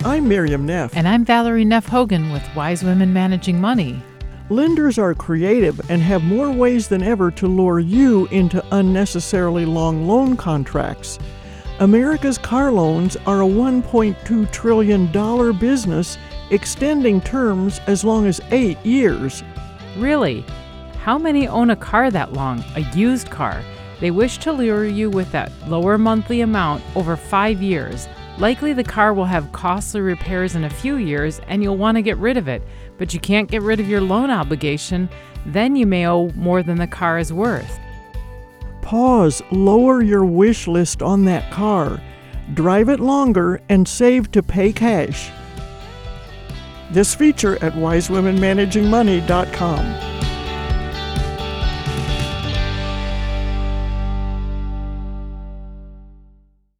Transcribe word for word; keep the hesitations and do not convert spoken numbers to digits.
I'm Miriam Neff. And I'm Valerie Neff Hogan with Wise Women Managing Money. Lenders are creative and have more ways than ever to lure you into unnecessarily long loan contracts. America's car loans are a one point two trillion dollars business, extending terms as long as eight years. Really? How many own a car that long, a used car? They wish to lure you with that lower monthly amount over five years. Likely the car will have costly repairs in a few years and you'll want to get rid of it, but you can't get rid of your loan obligation. Then you may owe more than the car is worth. Pause, lower your wish list on that car. Drive it longer and save to pay cash. This feature at wise women managing money dot com.